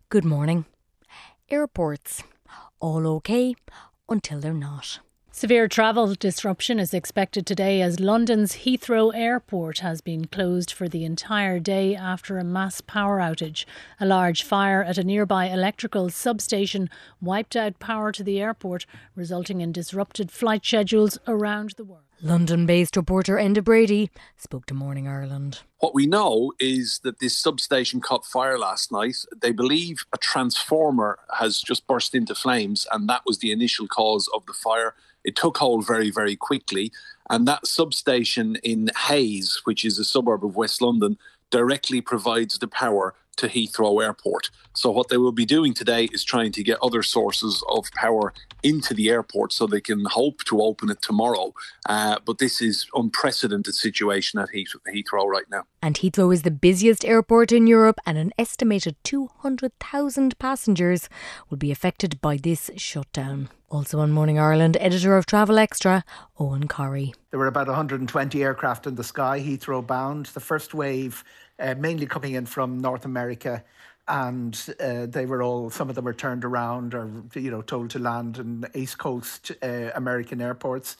Good morning. Airports. All okay until they're not. Severe travel disruption is expected today as London's Heathrow Airport has been closed for the entire day after a mass power outage. A large fire at a nearby electrical substation wiped out power to the airport, resulting in disrupted flight schedules around the world. London-based reporter Enda Brady spoke to Morning Ireland. What we know is that this substation caught fire last night. They believe a transformer has just burst into flames, and that was the initial cause of the fire. It took hold very, very quickly, and that substation in Hayes, which is a suburb of West London, directly provides the power to Heathrow Airport. So what they will be doing today is trying to get other sources of power into the airport so they can hope to open it tomorrow. But this is unprecedented situation at Heathrow right now. And Heathrow is the busiest airport in Europe, and an estimated 200,000 passengers will be affected by this shutdown. Also on Morning Ireland, editor of Travel Extra, Owen Corrie. There were about 120 aircraft in the sky, Heathrow bound. The first wave mainly coming in from North America, and they were all, some of them were turned around or, told to land in East Coast American airports.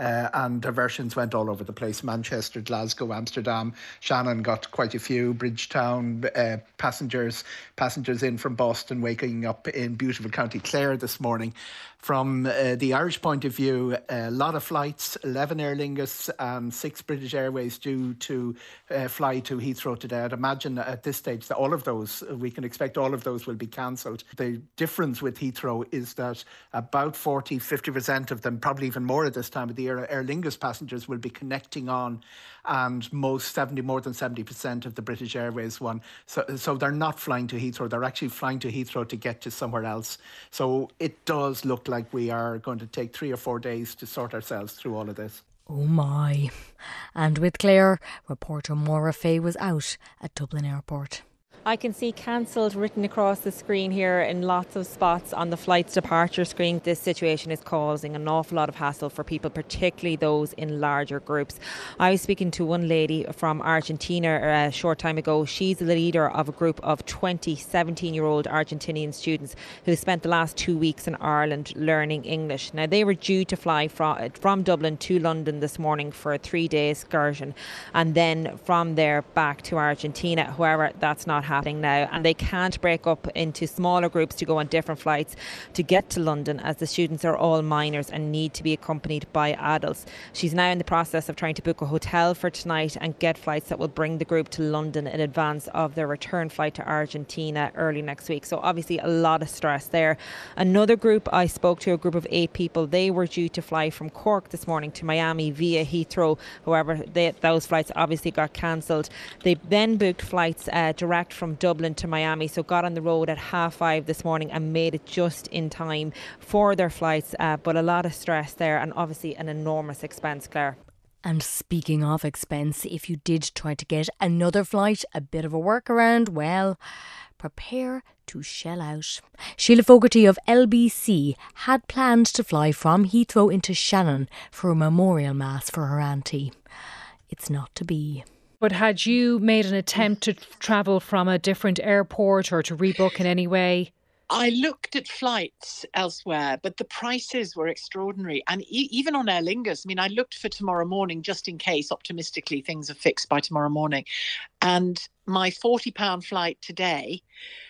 And diversions went all over the place. Manchester, Glasgow, Amsterdam. Shannon got quite a few. Bridgetown, passengers in from Boston waking up in beautiful County Clare this morning. From the Irish point of view, a lot of flights, 11 Aer Lingus and 6 British Airways due to fly to Heathrow today. I'd imagine at this stage that all of those, we can expect all of those will be cancelled. The difference with Heathrow is that about 40-50% of them, probably even more at this time of the year, Aer Lingus passengers will be connecting on, and more than 70% of the British Airways one. So they're not flying to Heathrow. They're actually flying to Heathrow to get to somewhere else. So it does look like we are going to take 3 or 4 days to sort ourselves through all of this. Oh my. And with Clare, reporter Maura Fay was out at Dublin Airport. I can see cancelled written across the screen here in lots of spots on the flight's departure screen. This situation is causing an awful lot of hassle for people, particularly those in larger groups. I was speaking to one lady from Argentina a short time ago. She's the leader of a group of 20 17-year-old Argentinian students who spent the last 2 weeks in Ireland learning English. Now, they were due to fly from Dublin to London this morning for a 3-day excursion, and then from there back to Argentina. However, that's not happening now, and they can't break up into smaller groups to go on different flights to get to London, as the students are all minors and need to be accompanied by adults. She's now in the process of trying to book a hotel for tonight and get flights that will bring the group to London in advance of their return flight to Argentina early next week. So obviously a lot of stress there. Another group I spoke to, a group of 8 people, they were due to fly from Cork this morning to Miami via Heathrow. However, those flights obviously got cancelled. They then booked flights direct from Dublin to Miami, so got on the road at 5:30 this morning and made it just in time for their flights, but a lot of stress there and obviously an enormous expense, Claire. And speaking of expense, if you did try to get another flight, a bit of a workaround, well, prepare to shell out. Sheila Fogarty of LBC had planned to fly from Heathrow into Shannon for a memorial mass for her auntie. It's not to be. But had you made an attempt to travel from a different airport or to rebook in any way? I looked at flights elsewhere, but the prices were extraordinary. And even on Aer Lingus, I looked for tomorrow morning just in case, optimistically, things are fixed by tomorrow morning. And my £40 flight today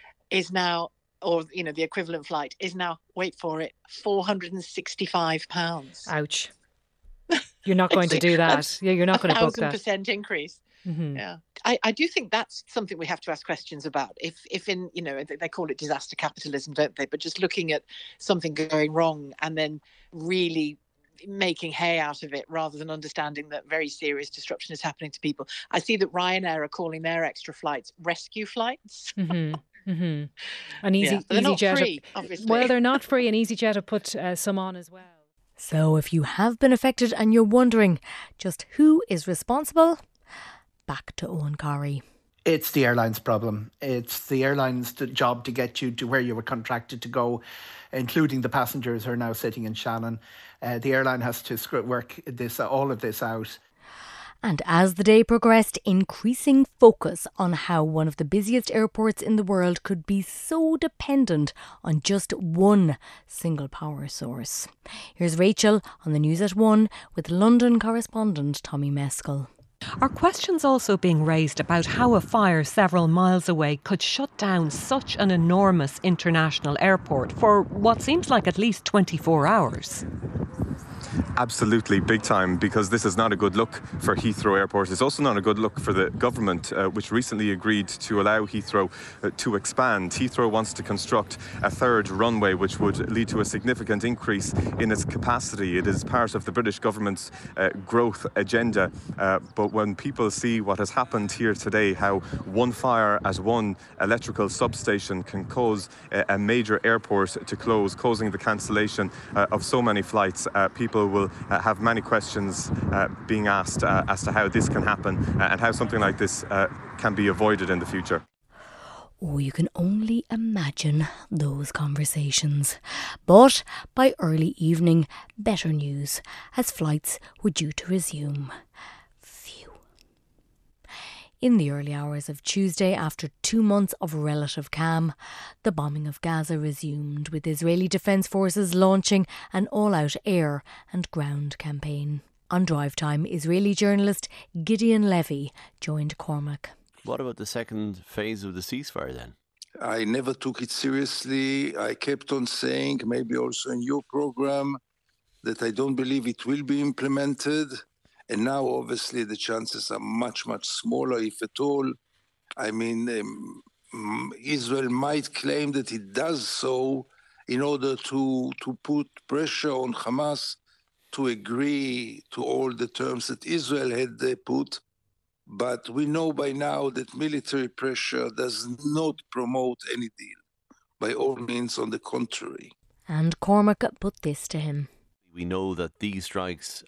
is now, or, the equivalent flight is now, wait for it, £465. Ouch. You're not going to do that. Yeah, you're not going to book that. 1,000% increase. Mm-hmm. Yeah, I do think that's something we have to ask questions about. If in, they call it disaster capitalism, don't they? But just looking at something going wrong and then really making hay out of it rather than understanding that very serious disruption is happening to people. I see that Ryanair are calling their extra flights rescue flights. Mm-hmm. Mm-hmm. And they're not EasyJet free, obviously. Well, they're not free, and EasyJet have put some on as well. So if you have been affected and you're wondering just who is responsible, back to Owen Corrie. It's the airline's problem. It's the airline's job to get you to where you were contracted to go, including the passengers who are now sitting in Shannon. The airline has to work all of this out. And as the day progressed, increasing focus on how one of the busiest airports in the world could be so dependent on just one single power source. Here's Rachel on the News at 1 with London correspondent Tommy Meskel. Are questions also being raised about how a fire several miles away could shut down such an enormous international airport for what seems like at least 24 hours? Absolutely, big time, because this is not a good look for Heathrow Airport. It's also not a good look for the government, which recently agreed to allow Heathrow to expand. Heathrow wants to construct a third runway, which would lead to a significant increase in its capacity. It is part of the British government's growth agenda. But when people see what has happened here today, how one fire at one electrical substation can cause a major airport to close, causing the cancellation of so many flights, people will have many questions being asked as to how this can happen and how something like this can be avoided in the future. Oh, you can only imagine those conversations. But by early evening, better news, as flights were due to resume. Phew. In the early hours of Tuesday, after 2 months of relative calm, the bombing of Gaza resumed, with Israeli Defence Forces launching an all-out air and ground campaign. On Drive Time, Israeli journalist Gideon Levy joined Cormac. What about the second phase of the ceasefire then? I never took it seriously. I kept on saying, maybe also in your program, that I don't believe it will be implemented. And now, obviously, the chances are much, much smaller, if at all. I mean, Israel might claim that it does so in order to put pressure on Hamas to agree to all the terms that Israel had put. But we know by now that military pressure does not promote any deal. By all means, on the contrary. And Cormac put this to him. We know that these strikes...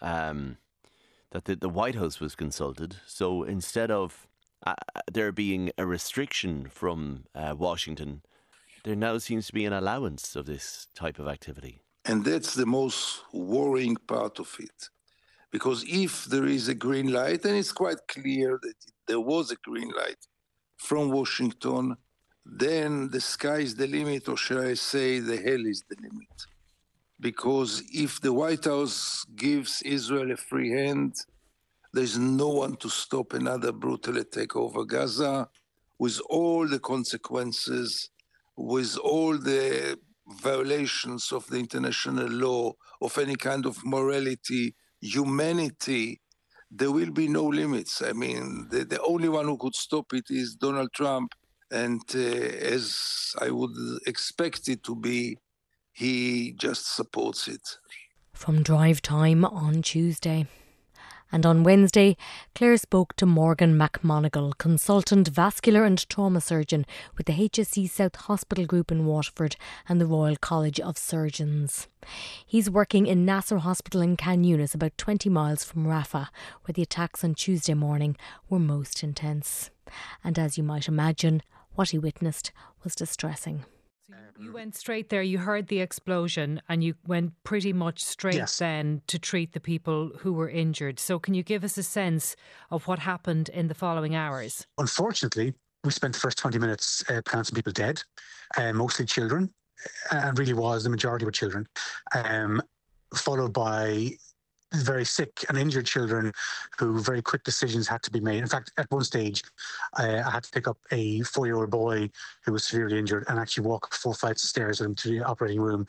that the White House was consulted. So instead of there being a restriction from Washington, there now seems to be an allowance of this type of activity. And that's the most worrying part of it. Because if there is a green light, and it's quite clear that there was a green light from Washington, then the sky is the limit, or shall I say the hell is the limit. Because if the White House gives Israel a free hand, there's no one to stop another brutal attack over Gaza, with all the consequences, with all the violations of the international law, of any kind of morality, humanity. There will be no limits. I mean, the only one who could stop it is Donald Trump. And as I would expect it to be, he just supports it. From Drive Time on Tuesday. And on Wednesday, Claire spoke to Morgan McMonigal, consultant vascular and trauma surgeon with the HSC South Hospital Group in Waterford and the Royal College of Surgeons. He's working in Nasser Hospital in Khan Yunis, about 20 miles from Rafah, where the attacks on Tuesday morning were most intense. And as you might imagine, what he witnessed was distressing. You went straight there, you heard the explosion and you went pretty much straight then to treat the people who were injured. So can you give us a sense of what happened in the following hours? Unfortunately, we spent the first 20 minutes pronouncing people dead, mostly children, and really was, the majority were children, followed by very sick and injured children who very quick decisions had to be made. In fact, at one stage, I had to pick up a 4-year-old boy who was severely injured and actually walk 4 flights of stairs with him to the operating room.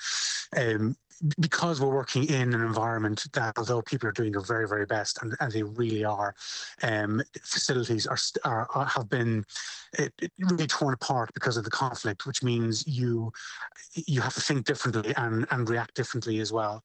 Because we're working in an environment that, although people are doing their very, very best, and they really are, facilities have been really torn apart because of the conflict, which means you have to think differently and react differently as well.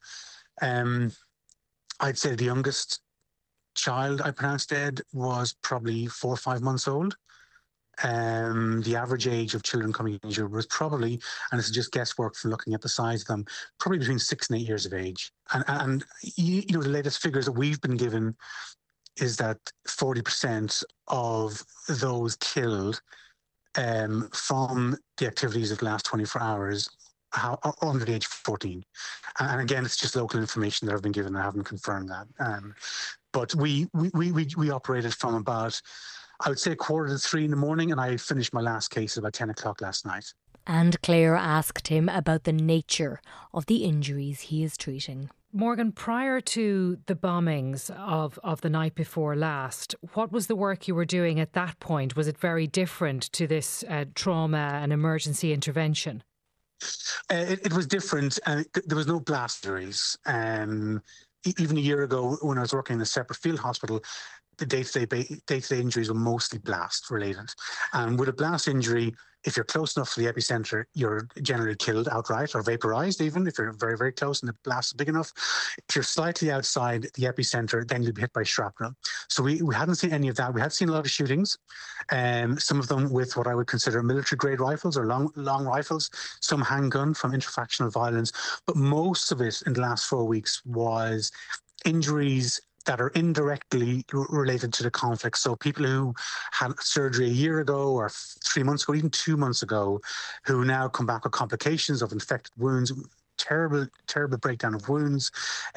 I'd say the youngest child I pronounced dead was probably 4 or 5 months old. The average age of children coming injured was probably, and this is just guesswork from looking at the size of them, probably between 6 and 8 years of age. And you know, the latest figures that we've been given is that 40% of those killed from the activities of the last 24 hours are under the age of 14. And again, it's just local information that I've been given. I haven't confirmed that. But we operated from about, I would say, 2:45 in the morning, and I finished my last case about 10 o'clock last night. And Claire asked him about the nature of the injuries he is treating. Morgan, prior to the bombings of the night before last, what was the work you were doing at that point? Was it very different to this trauma and emergency intervention? It was different. There was no blast injuries. Even a year ago, when I was working in a separate field hospital, the day-to-day injuries were mostly blast related. And with a blast injury, if you're close enough to the epicenter, you're generally killed outright or vaporized, even if you're very, very close and the blast is big enough. If you're slightly outside the epicenter, then you'll be hit by shrapnel. So we hadn't seen any of that. We had seen a lot of shootings, some of them with what I would consider military-grade rifles or long rifles, some handgun from interfactional violence. But most of it in the last 4 weeks was injuries that are indirectly related to the conflict. So people who had surgery a year ago or 3 months ago, even 2 months ago, who now come back with complications of infected wounds, terrible breakdown of wounds,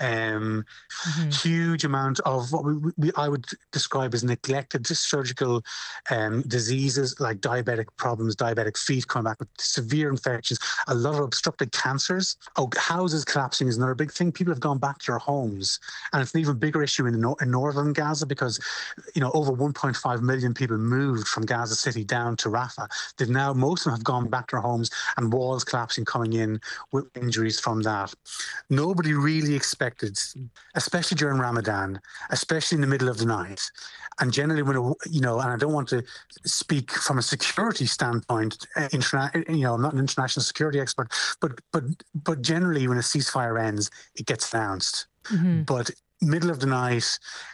huge amount of what I would describe as neglected surgical diseases like diabetic problems, diabetic feet coming back with severe infections, a lot of obstructed cancers. Houses collapsing is another big thing. People have gone back to their homes, and it's an even bigger issue in northern Gaza because, over 1.5 million people moved from Gaza City down to Rafah. Most of them have gone back to their homes, and walls collapsing, coming in with injuries from that. Nobody really expected, especially during Ramadan, especially in the middle of the night, and generally when and I don't want to speak from a security standpoint. I'm not an international security expert, but generally when a ceasefire ends, it gets announced. But middle of the night,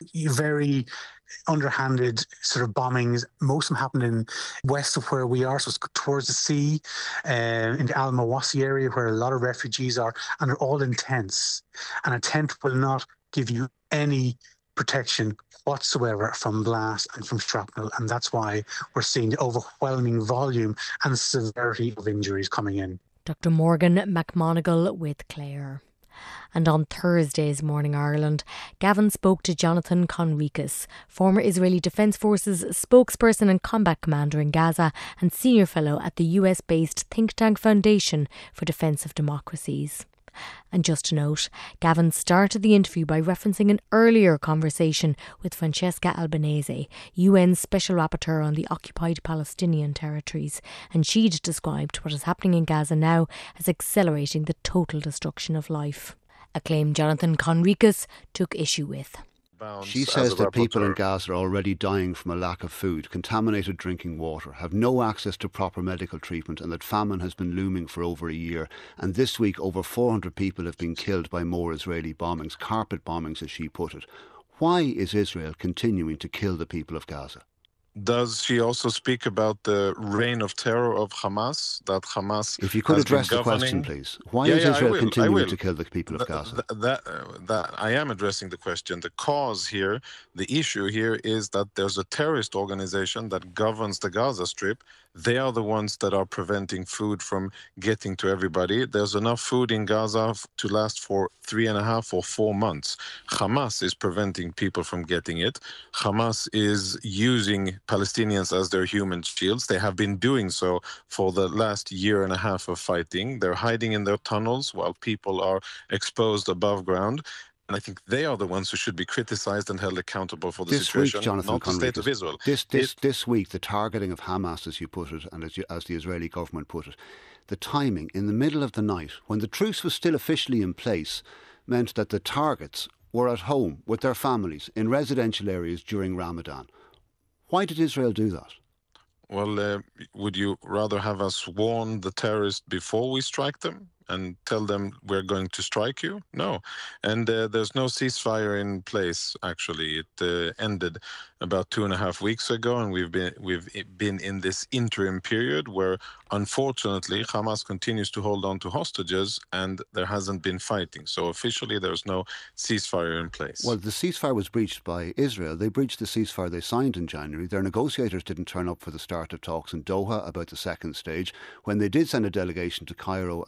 very underhanded sort of bombings. Most of them happened in west of where we are, so it's towards the sea, in the Al Mawasi area where a lot of refugees are, and they're all in tents. And a tent will not give you any protection whatsoever from blast and from shrapnel, and that's why we're seeing the overwhelming volume and severity of injuries coming in. Dr. Morgan McMonigal with Claire. And on Thursday's Morning Ireland, Gavin spoke to Jonathan Conricus, former Israeli Defence Forces spokesperson and combat commander in Gaza and senior fellow at the US-based think tank Foundation for Defence of Democracies. And just to note, Gavin started the interview by referencing an earlier conversation with Francesca Albanese, UN Special Rapporteur on the occupied Palestinian territories, and she'd described what is happening in Gaza now as accelerating the total destruction of life. A claim Jonathan Conricus took issue with. She says that people in Gaza are already dying from a lack of food, contaminated drinking water, have no access to proper medical treatment, and that famine has been looming for over a year. And this week, over 400 people have been killed by more Israeli bombings, carpet bombings as she put it. Why is Israel continuing to kill the people of Gaza? Does she also speak about the reign of terror of Hamas? That Hamas, if you could address the question, please. Why is Israel continuing to kill the people of Gaza? That I am addressing the question. The cause here, the issue here, is that there's a terrorist organization that governs the Gaza Strip. They are the ones that are preventing food from getting to everybody. There's enough food in Gaza to last for 3.5 or 4 months. Hamas is preventing people from getting it. Hamas is using Palestinians as their human shields. They have been doing so for the last 1.5 years of fighting. They're hiding in their tunnels while people are exposed above ground. And I think they are the ones who should be criticised and held accountable for the situation, not the state of Israel. This week, the targeting of Hamas, as you put it, and as the Israeli government put it, the timing in the middle of the night, when the truce was still officially in place, meant that the targets were at home with their families in residential areas during Ramadan. Why did Israel do that? Well, would you rather have us warn the terrorists before we strike them and tell them we're going to strike you? No. And there's no ceasefire in place, actually. It ended about 2.5 weeks ago, and we've been in this interim period where, unfortunately, Hamas continues to hold on to hostages, and there hasn't been fighting. So officially, there's no ceasefire in place. Well, the ceasefire was breached by Israel. They breached the ceasefire they signed in January. Their negotiators didn't turn up for the start of talks in Doha about the second stage. When they did send a delegation to Cairo and Doha,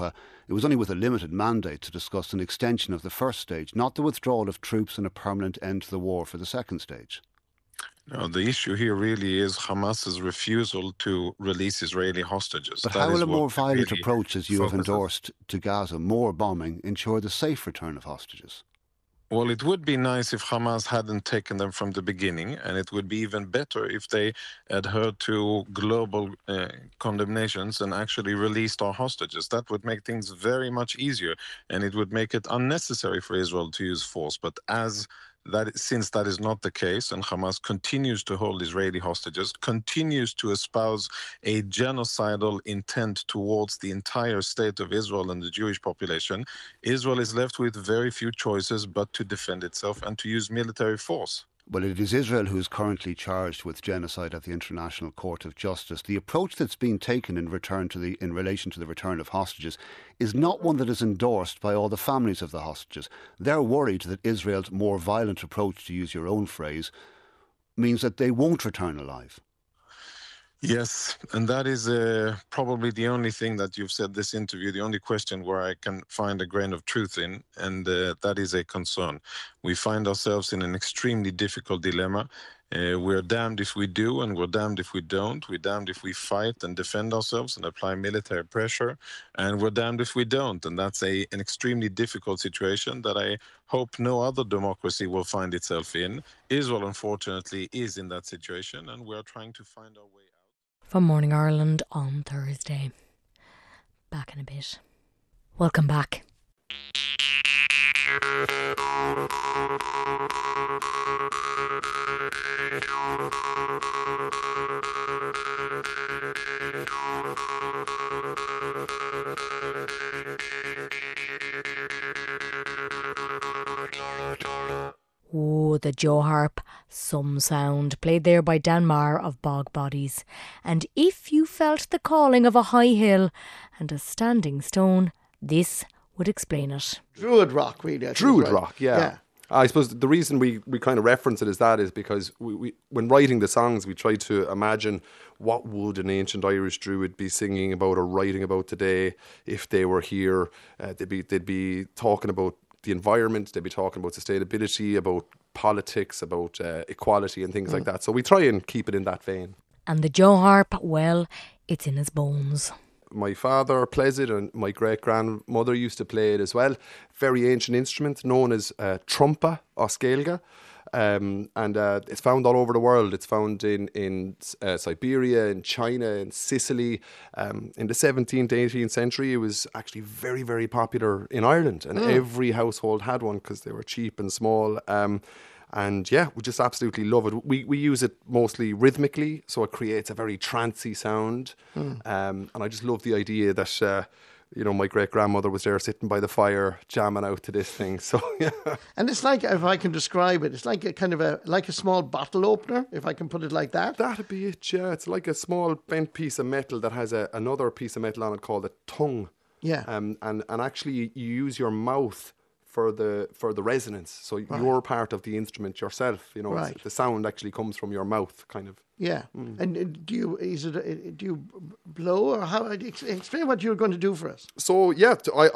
Doha, it was only with a limited mandate to discuss an extension of the first stage, not the withdrawal of troops and a permanent end to the war for the second stage. No, the issue here really is Hamas's refusal to release Israeli hostages. But how will a more violent approach, as you have endorsed, to Gaza, more bombing, ensure the safe return of hostages? Well, it would be nice if Hamas hadn't taken them from the beginning, and it would be even better if they adhered to global condemnations and actually released our hostages. That would make things very much easier, and it would make it unnecessary for Israel to use force. But since that is not the case, and Hamas continues to hold Israeli hostages, continues to espouse a genocidal intent towards the entire state of Israel and the Jewish population, Israel is left with very few choices but to defend itself and to use military force. Well, it is Israel who is currently charged with genocide at the International Court of Justice. The approach that's been taken in relation to the return of hostages is not one that is endorsed by all the families of the hostages. They're worried that Israel's more violent approach, to use your own phrase, means that they won't return alive. Yes, and that is probably the only thing that you've said this interview, the only question where I can find a grain of truth in, and that is a concern. We find ourselves in an extremely difficult dilemma. We're damned if we do, and we're damned if we don't. We're damned if we fight and defend ourselves and apply military pressure, and we're damned if we don't. And that's an extremely difficult situation that I hope no other democracy will find itself in. Israel, unfortunately, is in that situation, and we're trying to find our way out. From Morning Ireland on Thursday. Back in a bit. Welcome back. Oh, the Joe Harp, Some Sound, played there by Dan Marr of Bog Bodies. And if you felt the calling of a high hill and a standing stone, this would explain it. Druid rock, really. Druid rock, yeah. I suppose the reason we kind of reference it as that is because we when writing the songs, we tried to imagine what would an ancient Irish Druid be singing about or writing about today if they were here. They'd be talking about the environment, they'd be talking about sustainability, about politics, about equality and things like that. So we try and keep it in that vein. And the Joe Harp, well, it's in his bones. My father plays it and my great-grandmother used to play it as well. Very ancient instrument known as trumpa or scalga. And it's found all over the world. It's found in Siberia, in China, in Sicily. In the 17th, 18th century, it was actually very, very popular in Ireland. And every household had one because they were cheap and small. And yeah, we just absolutely love it. We use it mostly rhythmically, so it creates a very trancey sound. And I just love the idea that, my great-grandmother was there sitting by the fire, jamming out to this thing. So yeah. And it's like, if I can describe it, it's like a kind of like a small bottle opener, if I can put it like that. That'd be it, yeah. It's like a small bent piece of metal that has another piece of metal on it called a tongue. Yeah. And actually you use your mouth for the resonance, so you're part of the instrument yourself. The sound actually comes from your mouth, kind of. Yeah. And do you blow, or how? Explain what you're going to do for us. So yeah,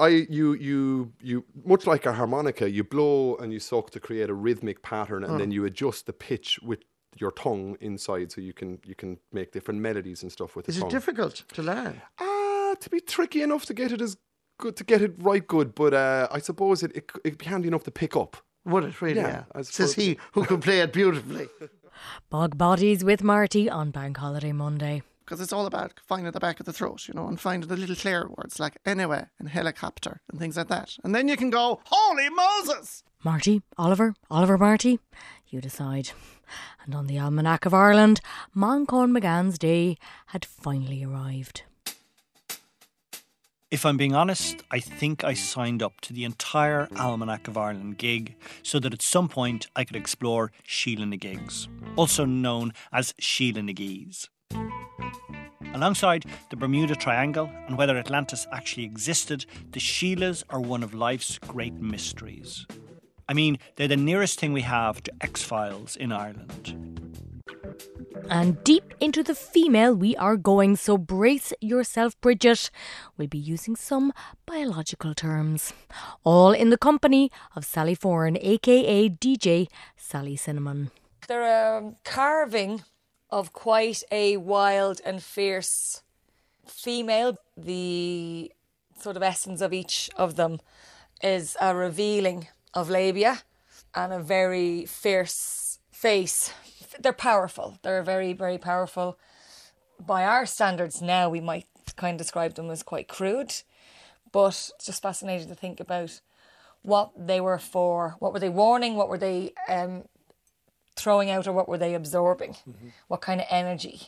you much like a harmonica, you blow and you suck to create a rhythmic pattern, and then you adjust the pitch with your tongue inside, so you can make different melodies and stuff with the tongue. Is it difficult to learn? To be tricky enough to get it right good, but I suppose it'd be handy enough to pick up. Would it really? Yeah. Says he who can play it beautifully. Bog Bodies with Marty on Bank Holiday Monday. Because it's all about finding the back of the throat, and finding the little clear words like anyway and helicopter and things like that. And then you can go, Holy Moses! Marty, Oliver, Marty, you decide. And on the Almanac of Ireland, Moncon McGann's day had finally arrived. If I'm being honest, I think I signed up to the entire Almanac of Ireland gig so that at some point I could explore Sheila na Gigs, also known as Sheila na Gees. Alongside the Bermuda Triangle and whether Atlantis actually existed, the Sheilas are one of life's great mysteries. I mean, they're the nearest thing we have to X-Files in Ireland. And deep into the female we are going, so brace yourself, Bridget. We'll be using some biological terms. All in the company of Sally Foran, aka DJ Sally Cinnamon. They're a carving of quite a wild and fierce female. The sort of essence of each of them is a revealing of labia and a very fierce face. They're powerful. They're very, very powerful. By our standards now, we might kind of describe them as quite crude, but it's just fascinating to think about what they were for. What were they warning? What were they throwing out, or what were they absorbing? Mm-hmm. What kind of energy?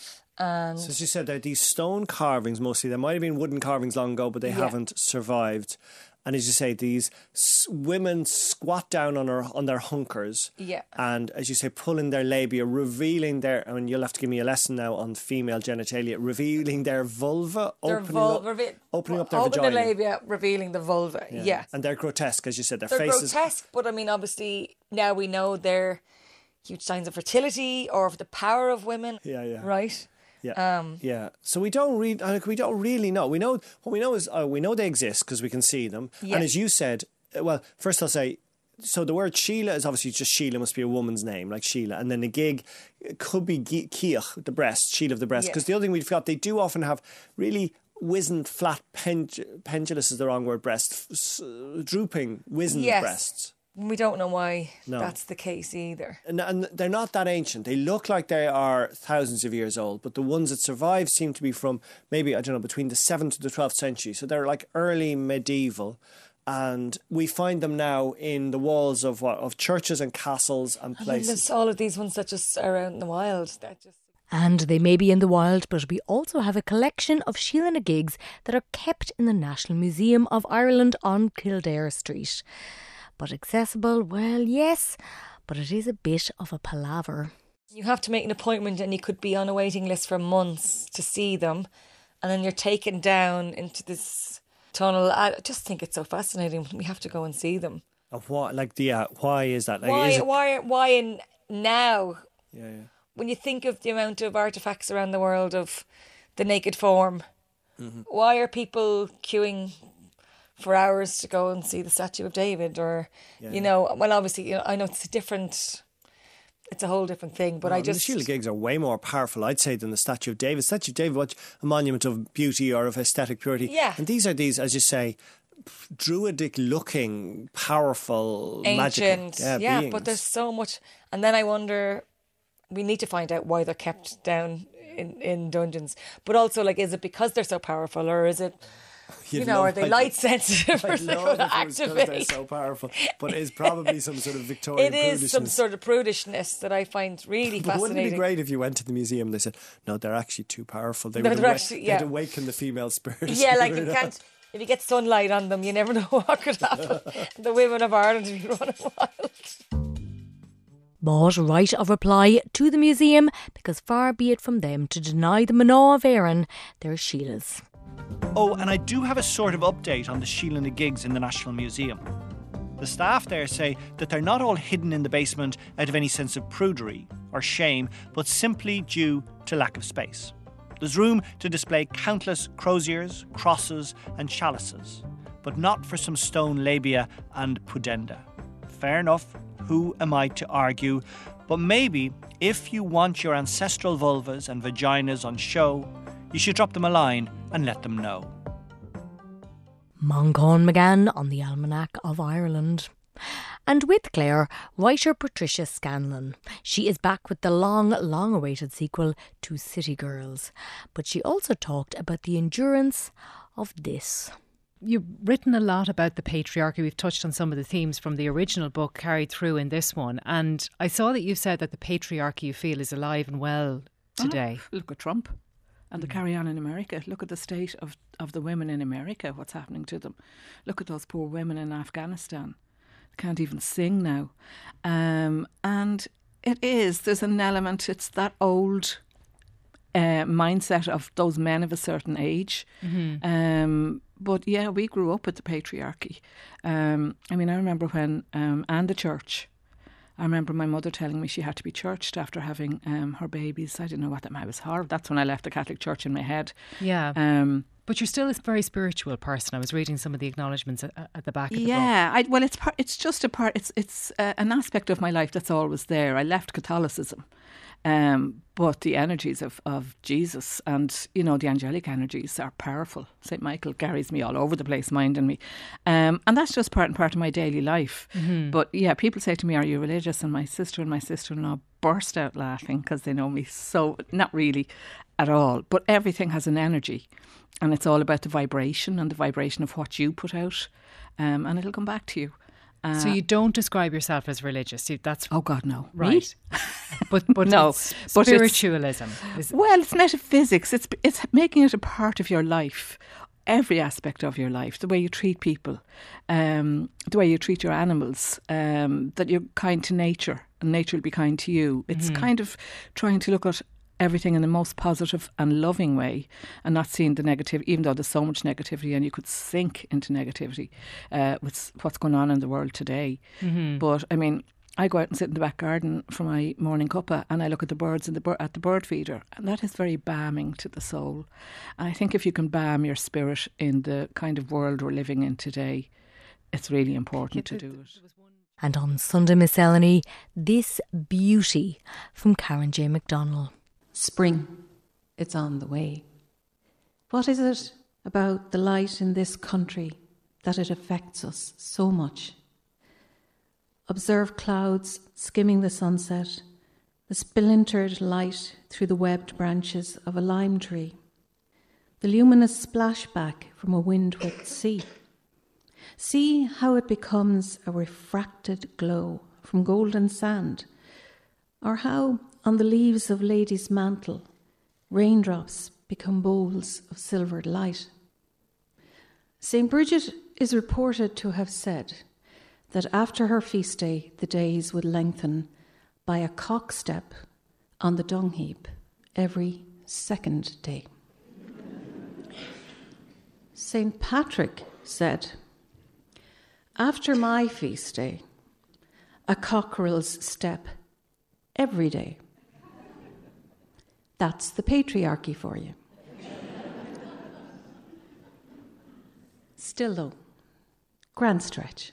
And so, as you said, they're these stone carvings mostly. There might have been wooden carvings long ago, but they haven't survived. And as you say, these women squat down on their hunkers. Yeah. And as you say, pulling their labia, revealing their, I mean, you'll have to give me a lesson now on female genitalia, revealing their vulva, opening up their vagina. The labia, revealing the vulva, yeah. And they're grotesque, as you said, their they're faces. They're grotesque, but I mean, obviously, now we know they're huge signs of fertility or of the power of women. Yeah. Right? Yeah. So we don't really know. We know what we know is we know they exist because we can see them. Yeah. And as you said, well, first I'll say, so the word Sheila is obviously just Sheila must be a woman's name, like Sheila, and then the gig could be Ciach, the breast, Sheila of the breast. Because the other thing we forgot, they do often have really wizened, flat, pendulous is the wrong word, breasts, drooping, wizened breasts. We don't know why that's the case either. And they're not that ancient. They look like they are thousands of years old, but the ones that survive seem to be from maybe, I don't know, between the 7th to the 12th century. So they're like early medieval. And we find them now in the walls of churches and castles and places. And there's all of these ones that just are out in the wild. And they may be in the wild, but we also have a collection of Sheila na gigs that are kept in the National Museum of Ireland on Kildare Street. But accessible, well, yes, but it is a bit of a palaver. You have to make an appointment and you could be on a waiting list for months to see them, and then you're taken down into this tunnel. I just think it's so fascinating. We have to go and see them. Why is that? Why in now? Yeah. When you think of the amount of artefacts around the world of the naked form, why are people queuing for hours to go and see the statue of David? Or, well, obviously, I know it's a whole different thing, but the Sheila gigs are way more powerful, I'd say, than the statue of David. The statue of David was a monument of beauty or of aesthetic purity. Yeah. And these are as you say, druidic-looking, powerful, ancient, magical beings. But there's so much. And then I wonder, we need to find out why they're kept down in dungeons. But also, is it because they're so powerful, or is it... are they light sensitive or they're going to activate? They're so powerful, but it's probably some sort of Victorian prudishness. It is some sort of prudishness that I find really fascinating. Wouldn't it be great if you went to the museum and they said, no, they're actually too powerful. They'd awaken the female spirit. Yeah, you can't... If you get sunlight on them, you never know what could happen. The women of Ireland would be running wild. But right of reply to the museum, because far be it from them to deny the Mná of Éireann their Sheilas. Oh, and I do have a sort of update on the Sheila na gigs in the National Museum. The staff there say that they're not all hidden in the basement out of any sense of prudery or shame, but simply due to lack of space. There's room to display countless croziers, crosses and chalices, but not for some stone labia and pudenda. Fair enough, who am I to argue? But maybe if you want your ancestral vulvas and vaginas on show, you should drop them a line and let them know. Mongan McGann on the Almanac of Ireland. And with Claire, writer Patricia Scanlon. She is back with the long-awaited sequel to City Girls. But she also talked about the endurance of this. You've written a lot about the patriarchy. We've touched on some of the themes from the original book carried through in this one. And I saw that you said that the patriarchy you feel is alive and well today. Look at Trump. And the carry-on in America. Look at the state of the women in America, what's happening to them. Look at those poor women in Afghanistan. They can't even sing now. And there's an element, it's that old mindset of those men of a certain age. Mm-hmm. But yeah, we grew up with the patriarchy. I remember when Anne the Church, I remember my mother telling me she had to be churched after having her babies. I didn't know what that meant. It was horrible. That's when I left the Catholic Church in my head. Yeah. But you're still a very spiritual person. I was reading some of the acknowledgements at the back of the book. It's just a part. It's an aspect of my life that's always there. I left Catholicism. But the energies of Jesus and, you know, the angelic energies are powerful. St. Michael carries me all over the place, minding me. And that's just part of my daily life. Mm-hmm. But yeah, people say to me, are you religious? And my sister and my sister-in-law burst out laughing because they know me so, not really at all. But everything has an energy. And it's all about the vibration and the vibration of what you put out. And it'll come back to you. So you don't describe yourself as religious? That's oh God, no. Right. but no, it's spiritualism. It's metaphysics. It's making it a part of your life, every aspect of your life. The way you treat people, the way you treat your animals, that you're kind to nature and nature will be kind to you. It's kind of trying to look at everything in the most positive and loving way and not seeing the negative, even though there's so much negativity and you could sink into negativity with what's going on in the world today. Mm-hmm. But I mean, I go out and sit in the back garden for my morning cuppa and I look at the birds at the bird feeder, and that is very balming to the soul. And I think if you can balm your spirit in the kind of world we're living in today, it's really important to do it. And on Sunday Miscellany, this beauty from Karen J. McDonnell. Spring, it's on the way. What is it about the light in this country that it affects us so much? Observe clouds skimming the sunset, the splintered light through the webbed branches of a lime tree, the luminous splashback from a wind-whipped sea. See how it becomes a refracted glow from golden sand, or how on the leaves of Lady's mantle, raindrops become bowls of silvered light. St. Bridget is reported to have said that after her feast day, the days would lengthen by a cock step on the dung heap every second day. St. Patrick said, after my feast day, a cockerel's step every day. That's the patriarchy for you. Still though, grand stretch.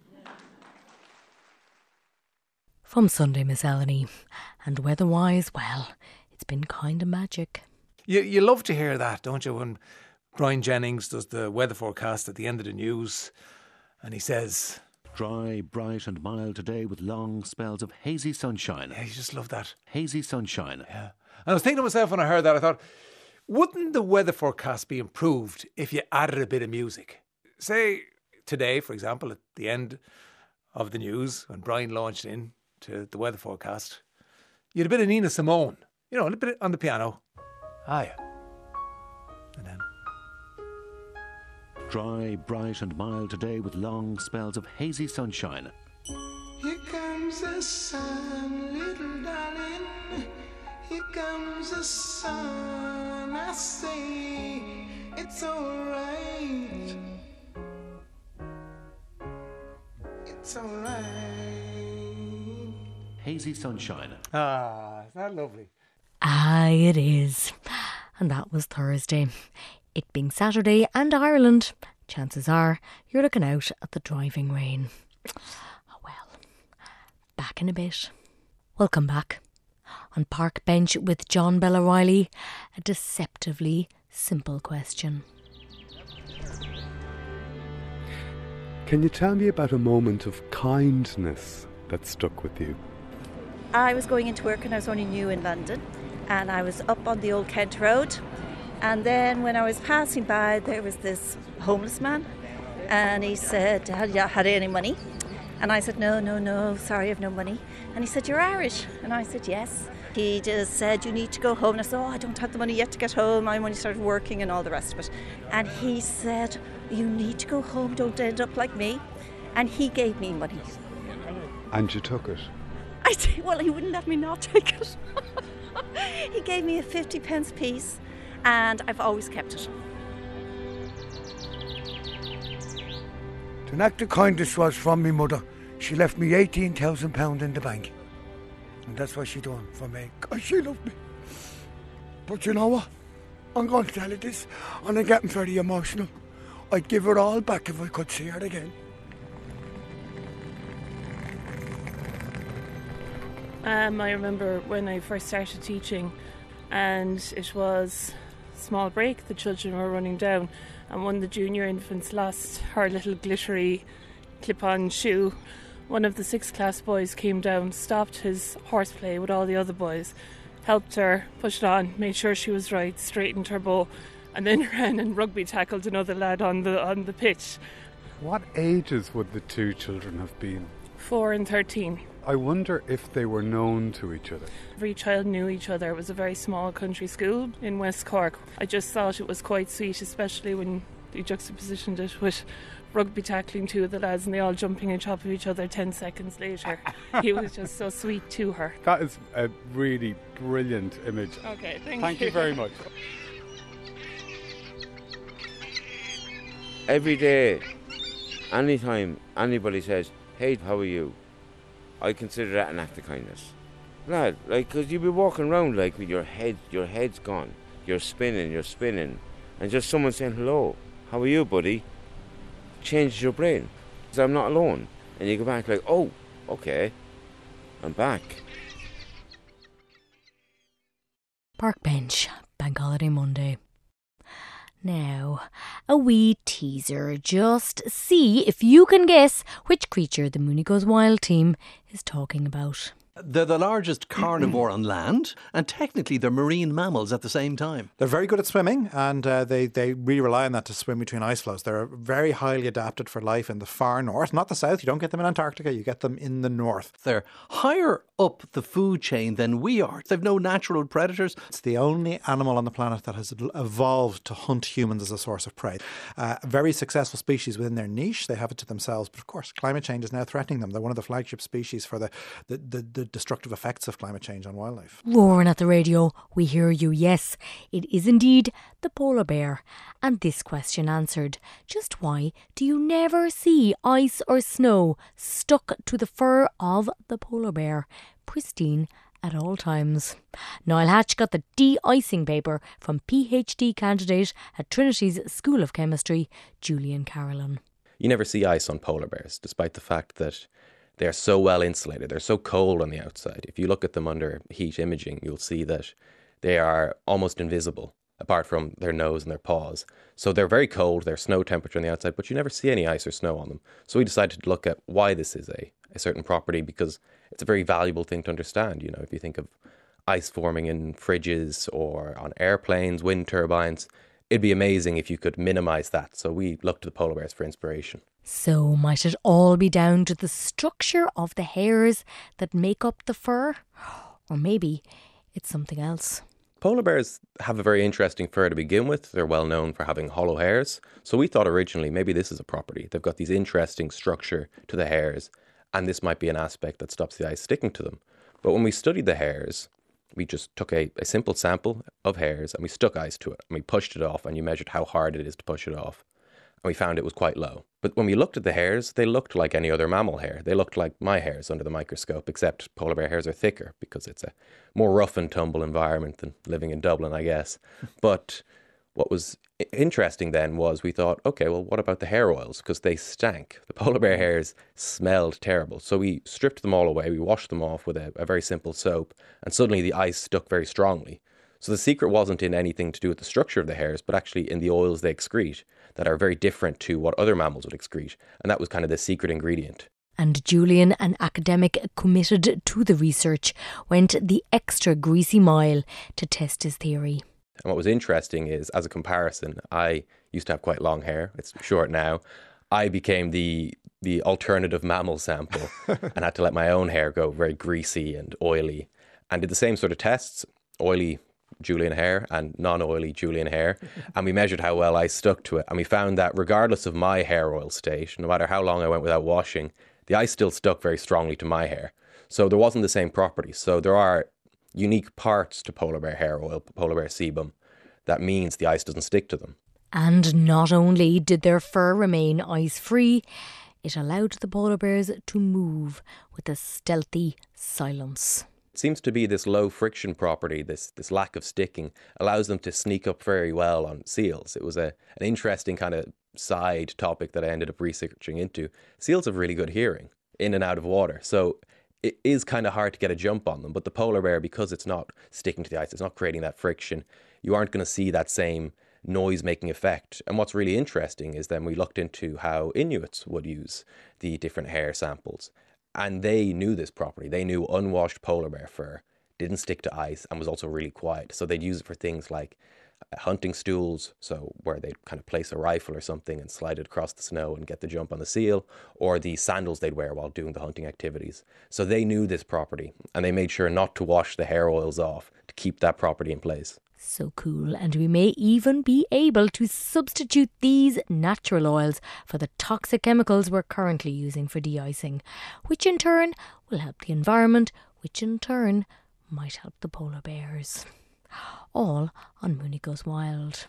From Sunday Miscellany. And weather-wise, well, it's been kind of magic. You love to hear that, don't you, when Brian Jennings does the weather forecast at the end of the news and he says, dry, bright and mild today with long spells of hazy sunshine. Yeah, you just love that. Hazy sunshine. Yeah. And I was thinking to myself when I heard that, I thought, wouldn't the weather forecast be improved if you added a bit of music? Say today, for example, at the end of the news, when Brian launched in to the weather forecast, you had a bit of Nina Simone, you know, a little bit on the piano. Ah, yeah. And then dry, bright and mild today with long spells of hazy sunshine. Here comes the sun, little darling. Here comes the sun. I say it's alright. It's alright. Hazy sunshine. Ah, isn't that lovely? Ah, it is. And that was Thursday. It being Saturday and Ireland, chances are you're looking out at the driving rain. Oh well, back in a bit. Welcome back. On Park Bench with John Bell O'Reilly, a deceptively simple question. Can you tell me about a moment of kindness that stuck with you? I was going into work and I was only new in London, and I was up on the Old Kent Road, and then when I was passing by there was this homeless man, and he said, had you had any money? And I said, no, sorry, I have no money. And he said, you're Irish? And I said, yes. He just said, you need to go home. And I said, I don't have the money yet to get home. I only started working and all the rest of it. And he said, you need to go home, don't end up like me. And he gave me money. And you took it? I said, well, he wouldn't let me not take it. He gave me a 50p piece, and I've always kept it. An act of kindness was from me mother. She left me £18,000 in the bank. And that's what she done for me. God, she loved me. But you know what? I'm going to tell you this, and I'm getting very emotional. I'd give her all back if I could see her again. I remember when I first started teaching, and it was small break, the children were running down, and one of the junior infants lost her little glittery clip-on shoe. One of the 6th class boys came down, stopped his horseplay with all the other boys, helped her, pushed on, made sure she was right, straightened her bow, and then ran and rugby tackled another lad on the pitch. What ages would the two children have been? 4 and 13. I wonder if they were known to each other. Every child knew each other. It was a very small country school in West Cork. I just thought it was quite sweet, especially when you juxtapositioned it with rugby tackling 2 of the lads and they all jumping on top of each other 10 seconds later. He was just so sweet to her. That is a really brilliant image. Okay, thank you. Thank you very much. Every day, anytime anybody says, "Hey, how are you?" I consider that an act of kindness. Lad, like, because you'll be walking around like with your head's gone. You're spinning, and just someone saying, "Hello, how are you, buddy?" changes your brain. Because I'm not alone. And you go back like, "Oh, okay, I'm back." Park Bench, Bank Holiday Monday. Now, a wee teaser. Just see if you can guess which creature the Mooney Goes Wild team is talking about. They're the largest carnivore on land, and technically they're marine mammals at the same time. They're very good at swimming, and they really rely on that to swim between ice floes. They're very highly adapted for life in the far north, not the south. You don't get them in Antarctica, you get them in the north. They're higher up the food chain than we are. They've no natural predators. It's the only animal on the planet that has evolved to hunt humans as a source of prey. A very successful species within their niche. They have it to themselves, but of course climate change is now threatening them. They're one of the flagship species for the destructive effects of climate change on wildlife. Roaring at the radio, we hear you. Yes, it is indeed the polar bear. And this question answered. Just why do you never see ice or snow stuck to the fur of the polar bear, pristine at all times? Niall Hatch got the de-icing paper from PhD candidate at Trinity's School of Chemistry, Julian Carolan. You never see ice on polar bears, despite the fact that they're so well insulated. They're so cold on the outside. If you look at them under heat imaging, you'll see that they are almost invisible, apart from their nose and their paws. So they're very cold. They're snow temperature on the outside, but you never see any ice or snow on them. So we decided to look at why this is a certain property, because it's a very valuable thing to understand. You know, if you think of ice forming in fridges or on airplanes, wind turbines, it'd be amazing if you could minimise that. So we looked to the polar bears for inspiration. So might it all be down to the structure of the hairs that make up the fur? Or maybe it's something else. Polar bears have a very interesting fur to begin with. They're well known for having hollow hairs. So we thought originally maybe this is a property. They've got these interesting structure to the hairs, and this might be an aspect that stops the ice sticking to them. But when we studied the hairs, we just took a simple sample of hairs and we stuck ice to it and we pushed it off, and you measured how hard it is to push it off. And we found it was quite low. But when we looked at the hairs, they looked like any other mammal hair. They looked like my hairs under the microscope, except polar bear hairs are thicker because it's a more rough and tumble environment than living in Dublin, I guess. But what was interesting then was we thought, okay, well, what about the hair oils? Because they stank. The polar bear hairs smelled terrible. So we stripped them all away. We washed them off with a very simple soap, and suddenly the ice stuck very strongly. So the secret wasn't in anything to do with the structure of the hairs, but actually in the oils they excrete that are very different to what other mammals would excrete. And that was kind of the secret ingredient. And Julian, an academic committed to the research, went the extra greasy mile to test his theory. And what was interesting is, as a comparison, I used to have quite long hair. It's short now. I became the alternative mammal sample and had to let my own hair go very greasy and oily, and did the same sort of tests, oily Julian hair and non-oily Julian hair, and we measured how well I stuck to it, and we found that regardless of my hair oil state, no matter how long I went without washing, the ice still stuck very strongly to my hair. So there wasn't the same properties. So there are unique parts to polar bear hair oil, polar bear sebum, that means the ice doesn't stick to them. And not only did their fur remain ice-free, it allowed the polar bears to move with a stealthy silence. It seems to be this low friction property, this lack of sticking, allows them to sneak up very well on seals. It was an interesting kind of side topic that I ended up researching into. Seals have really good hearing in and out of water, so it is kind of hard to get a jump on them. But the polar bear, because it's not sticking to the ice, it's not creating that friction, you aren't going to see that same noise-making effect. And what's really interesting is then we looked into how Inuits would use the different hair samples. And they knew this property. They knew unwashed polar bear fur didn't stick to ice and was also really quiet. So they'd use it for things like hunting stools, so where they'd kind of place a rifle or something and slide it across the snow and get the jump on the seal, or the sandals they'd wear while doing the hunting activities. So they knew this property, and they made sure not to wash the hair oils off to keep that property in place. So cool, and we may even be able to substitute these natural oils for the toxic chemicals we're currently using for de-icing, which in turn will help the environment, which in turn might help the polar bears. All on Mooney Goes Wild.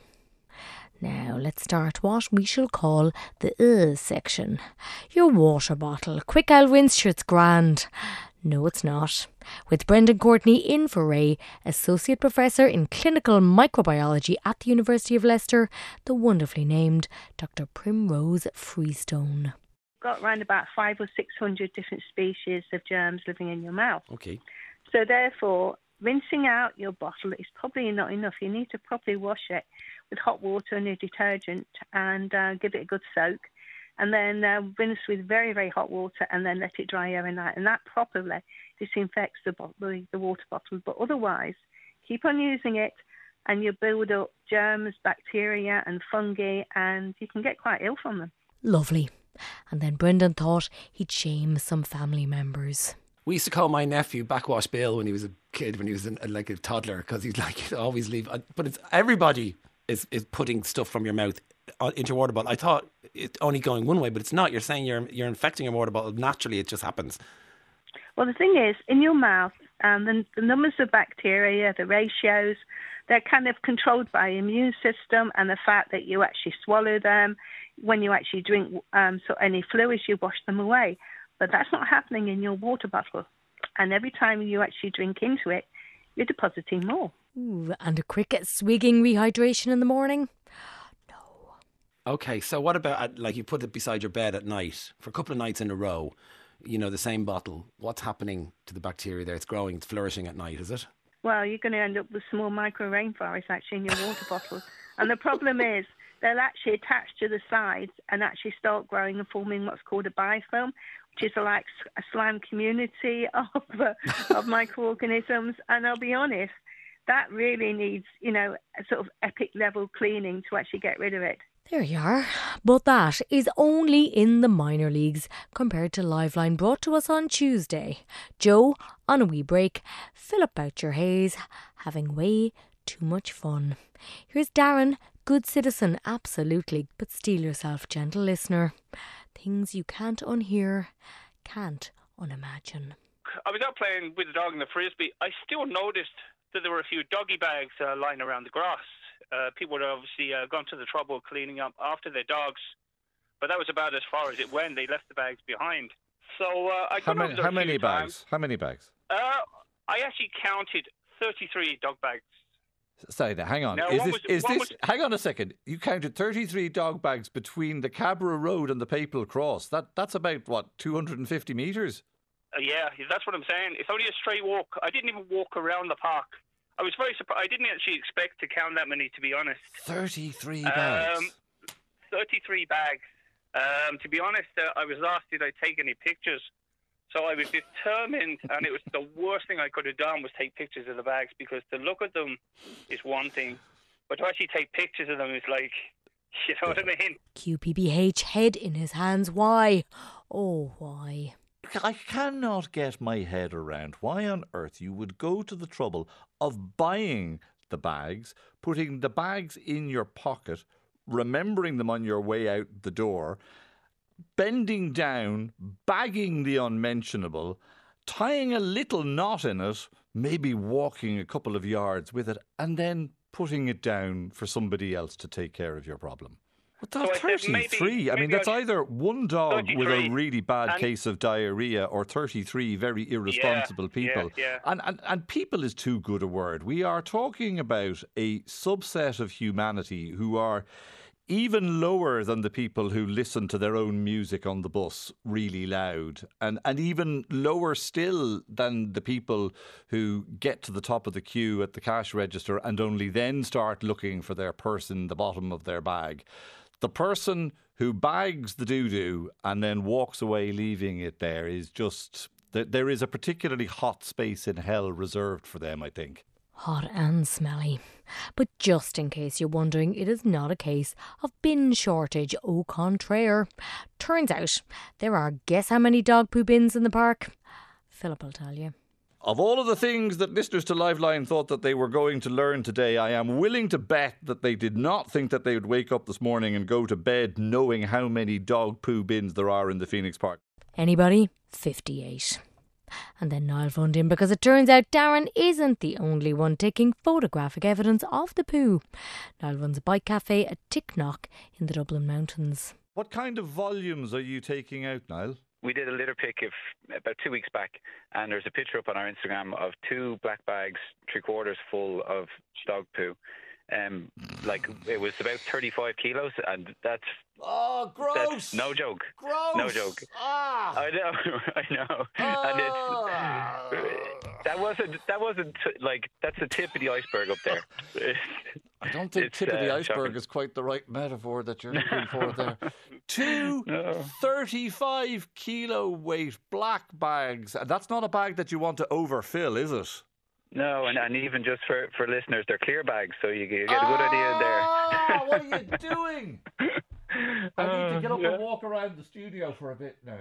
Now let's start what we shall call the section. Your water bottle. Quick, I'll rinse, sure it's grand. No, it's not. With Brendan Courtney in for Ray, Associate Professor in Clinical Microbiology at the University of Leicester, the wonderfully named Dr. Primrose Freestone. Got around about 500 or 600 different species of germs living in your mouth. Okay. So therefore, rinsing out your bottle is probably not enough. You need to properly wash it with hot water and a detergent and give it a good soak. And then rinse with very, very hot water and then let it dry overnight. And that properly disinfects the water bottle. But otherwise, keep on using it and you build up germs, bacteria and fungi, and you can get quite ill from them. Lovely. And then Brendan thought he'd shame some family members. We used to call my nephew Backwash Bill when he was a kid, when he was like a toddler, because he'd like always leave. But it's everybody is putting stuff from your mouth into your water bottle. I thought it's only going one way, but it's not. You're saying you're infecting your water bottle. Naturally, it just happens. Well, the thing is, in your mouth, the numbers of bacteria, the ratios, they're kind of controlled by the immune system and the fact that you actually swallow them. When you actually drink any fluids, you wash them away. But that's not happening in your water bottle. And every time you actually drink into it, you're depositing more. Ooh, and a quick swigging rehydration in the morning? Okay, so what about, like, you put it beside your bed at night for a couple of nights in a row, you know, the same bottle. What's happening to the bacteria there? It's growing, it's flourishing at night, is it? Well, you're going to end up with small micro rainforests actually in your water bottle. And the problem is they'll actually attach to the sides and actually start growing and forming what's called a biofilm, which is like a slime community of microorganisms. And I'll be honest, that really needs, a sort of epic level cleaning to actually get rid of it. There you are. But that is only in the minor leagues compared to Liveline, brought to us on Tuesday. Joe, on a wee break, fill up out your haze, having way too much fun. Here's Darren, good citizen, absolutely, but steel yourself, gentle listener. Things you can't unhear, can't unimagine. I was out playing with the dog in the frisbee. I still noticed that there were a few doggy bags lying around the grass. People had obviously gone to the trouble of cleaning up after their dogs, but that was about as far as it went. They left the bags behind. So I got over there how many a few bags? times. How many bags? I actually counted 33 dog bags. Sorry, now, hang on. Now, Hang on a second. You counted 33 dog bags between the Cabra Road and the Papal Cross. That's about, what, 250 metres? Yeah, that's what I'm saying. It's only a straight walk. I didn't even walk around the park. I was very surprised. I didn't actually expect to count that many, to be honest. 33 bags? 33 bags. To be honest, I was asked, did I take any pictures? So I was determined, and it was the worst thing I could have done was take pictures of the bags, because to look at them is one thing, but to actually take pictures of them is like, you know what I mean? QPBH, head in his hands. Why? Oh, why? I cannot get my head around why on earth you would go to the trouble of buying the bags, putting the bags in your pocket, remembering them on your way out the door, bending down, bagging the unmentionable, tying a little knot in it, maybe walking a couple of yards with it, and then putting it down for somebody else to take care of your problem. So 33. I mean, that's either one dog with a really bad case of diarrhea or 33 very irresponsible people. And people is too good a word. We are talking about a subset of humanity who are even lower than the people who listen to their own music on the bus really loud, and even lower still than the people who get to the top of the queue at the cash register and only then start looking for their purse in the bottom of their bag. The person who bags the doo-doo and then walks away leaving it there is just... There is a particularly hot space in hell reserved for them, I think. Hot and smelly. But just in case you're wondering, it is not a case of bin shortage, au contraire. Turns out there are, guess how many dog poo bins in the park? Philip will tell you. Of all of the things that listeners to Liveline thought that they were going to learn today, I am willing to bet that they did not think that they would wake up this morning and go to bed knowing how many dog poo bins there are in the Phoenix Park. Anybody? 58. And then Niall phoned in because it turns out Darren isn't the only one taking photographic evidence of the poo. Niall runs a bike cafe at Ticknock in the Dublin Mountains. What kind of volumes are you taking out, Niall? We did a litter pick about 2 weeks back, and there's a picture up on our Instagram of 2 black bags, 3/4 full of dog poo. It was about 35 kilos, and that's... Oh, gross! That's no joke. Gross! No joke. Ah! I know. And that wasn't that's the tip of the iceberg up there. I don't think tip of the iceberg is quite the right metaphor that you're looking for there. 2 35 kilo weight black bags. That's not a bag that you want to overfill, is it? No, and even just for listeners, they're clear bags, so you get a good idea there. What are you doing? I need to get up and walk around the studio for a bit now.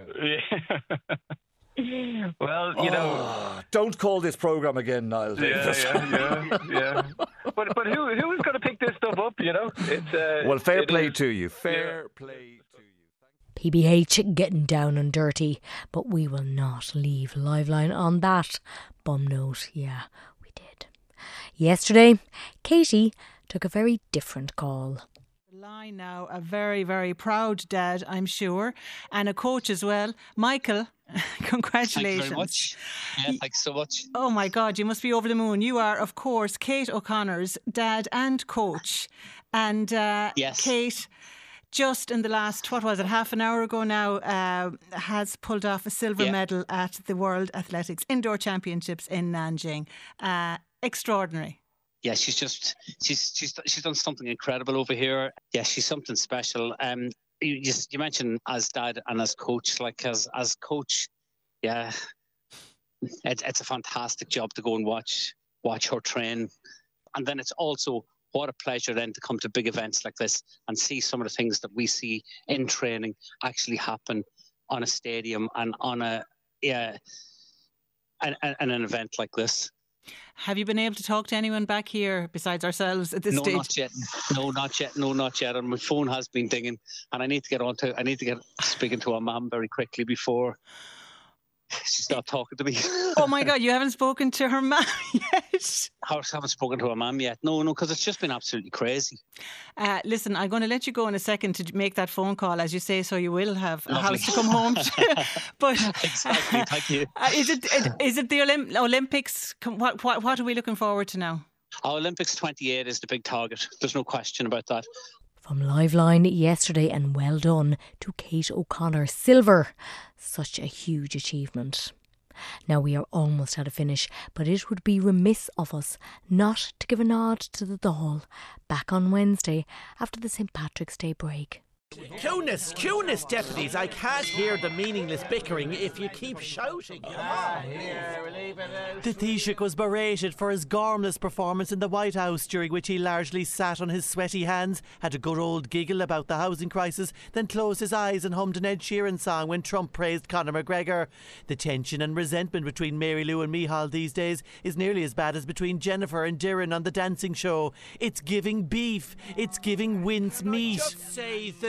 Well, you know... Don't call this programme again, Niall. Yeah. But who is going to pick this stuff up, you know? Well, fair play to you. Fair play to you. PBH getting down and dirty, but we will not leave Liveline on that bum note. Yeah, we did. Yesterday, Katie took a very different call. Line now, a very, very proud dad, I'm sure, and a coach as well. Michael, congratulations. Thank you very much. Yeah, thanks so much. Oh my God, you must be over the moon. You are, of course, Kate O'Connor's dad and coach. And yes. Kate, just in the last, half an hour ago now, has pulled off a silver medal at the World Athletics Indoor Championships in Nanjing. Extraordinary. Yeah, she's done something incredible over here. Yeah, she's something special. You mentioned as dad and as coach, as coach, yeah, it's a fantastic job to go and watch her train, and then it's also what a pleasure then to come to big events like this and see some of the things that we see in training actually happen on a stadium and on an event like this. Have you been able to talk to anyone back here besides ourselves at this stage? No, not yet. And my phone has been dinging, and I need to get speaking to her mum very quickly before she starts talking to me. Oh my God, you haven't spoken to her mum yet? I haven't spoken to her mum yet. No, because it's just been absolutely crazy. Listen, I'm going to let you go in a second to make that phone call, as you say, so you will have a house to come home to. But exactly, thank you. Is it the Olympics? What are we looking forward to now? Olympics 28 is the big target. There's no question about that. From Liveline yesterday, and well done to Kate O'Connor. Silver. Such a huge achievement. Now we are almost at a finish, but it would be remiss of us not to give a nod to the Dáil back on Wednesday after the St. Patrick's Day break. Cunis, deputies, I can't hear the meaningless bickering if you keep shouting. The Taoiseach was berated for his gormless performance in the White House, during which he largely sat on his sweaty hands, had a good old giggle about the housing crisis, then closed his eyes and hummed an Ed Sheeran song when Trump praised Conor McGregor. The tension and resentment between Mary Lou and Micheál these days is nearly as bad as between Jennifer and Doireann on The Dancing Show. It's giving beef. It's giving wince meat. Just say the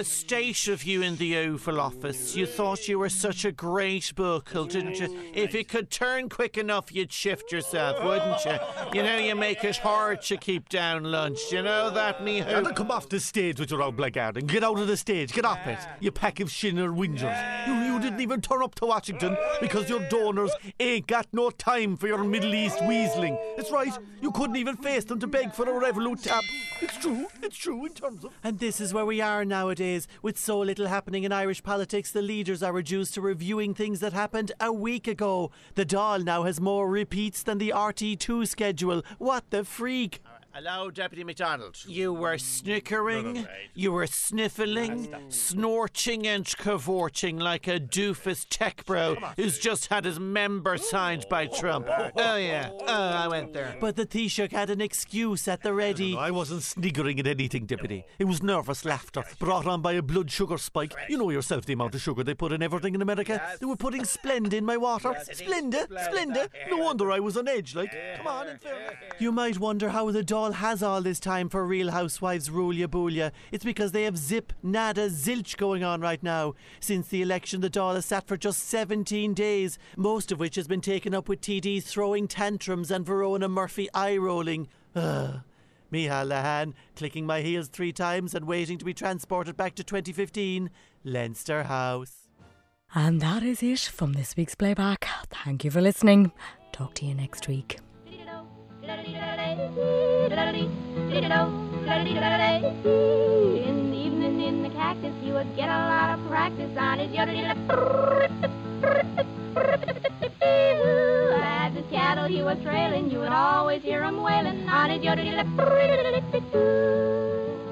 state of you in the Oval Office. You thought you were such a great buckle, didn't you? If you could turn quick enough, you'd shift yourself, wouldn't you? You know, you make it hard to keep down lunch. You know that, me? Now come off the stage with your old blackguard and get out of the stage. Get off it, you pack of shinner whingers. You didn't even turn up to Washington because your donors ain't got no time for your Middle East weaseling. It's right, you couldn't even face them to beg for a Revolut tab. It's true in terms of... And this is where we are nowadays. With so little happening in Irish politics, the leaders are reduced to reviewing things that happened a week ago. The Dáil now has more repeats than the RT2 schedule. What the freak? Hello, Deputy MacDonald. You were snickering, you were sniffling, snorching and cavorting like a doofus tech bro who's just had his member signed by Trump. Oh yeah, I went there. But the Taoiseach had an excuse at the ready. No, I wasn't sniggering at anything, Deputy. It was nervous laughter brought on by a blood sugar spike. You know yourself the amount of sugar they put in everything in America. They were putting Splenda in my water. Splenda. No wonder I was on edge, like. Come on, in fairness. You might wonder how the Dáil has all this time for Real Housewives Rulia Boolia. It's because they have zip, nada, zilch going on right now. Since the election, the Dáil has sat for just 17 days, most of which has been taken up with TD throwing tantrums and Verona Murphy eye-rolling. Micheál Lehane clicking my heels 3 times and waiting to be transported back to 2015, Leinster House. And that is it from this week's playback. Thank you for listening. Talk to you next week. In the evening in the cactus, you would get a lot of practice on his as his cattle he was trailing, you would always hear him wailing on his